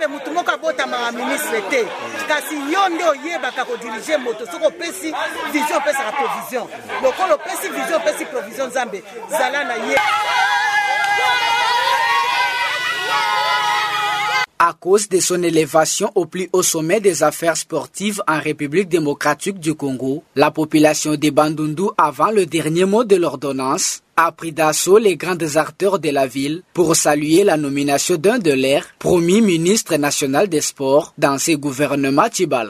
nzambe mutu moko abotama ministre te kasi yo nde oyebaka kodirige moto soki opesi vision opesaka provision lokola opesi vision opesi provision nzambe zala na ye. À cause de son élévation au plus haut sommet des affaires sportives en République démocratique du Congo, la population de Bandundu, avant le dernier mot de l'ordonnance, a pris d'assaut les grands acteurs de la ville pour saluer la nomination d'un de leurs premier ministre national des sports dans ce gouvernement Tchibala.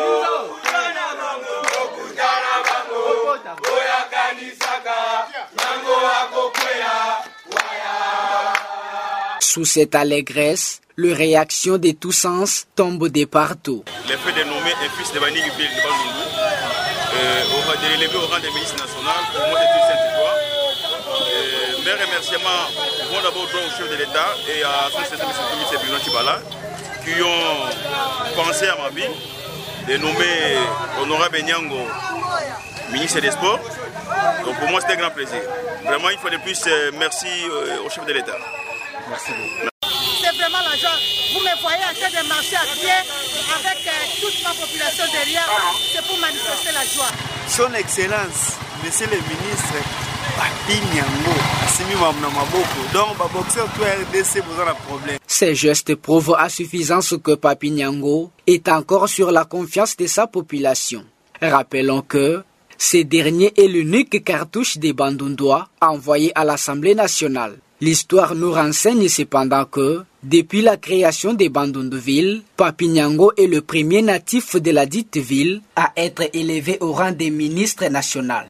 Sous cette allégresse, les réactions de tous sens tombent de partout. Le fait de nommer un fils de Bani Gubel de Bandundu, de l'élever au rang de ministre national, pour moi c'est une sainte joie. Mes remerciements vont d'abord au chef de l'État et à son chef M. Bruno Tchibala qui ont pensé à ma vie de nommer Honorable Nyango ministre des Sports. Donc pour moi c'était un grand plaisir. Vraiment une fois de plus merci au chef de l'État. Merci beaucoup. C'est vraiment la joie. Vous me voyez en train de marcher à pied avec toute ma population derrière. C'est pour manifester la joie. Son Excellence, Monsieur le ministre, Papi Nyango, Assimi Maboko. Donc, boxeur tout RDC, vous avez un problème. Ces gestes prouvent à suffisance que Papi Nyango est encore sur la confiance de sa population. Rappelons que ce dernier est l'unique cartouche des Bandundois envoyé à l'Assemblée nationale. L'histoire nous renseigne cependant que, depuis la création des Bandunduville, Papi Nyango est le premier natif de la dite ville à être élevé au rang de ministre national.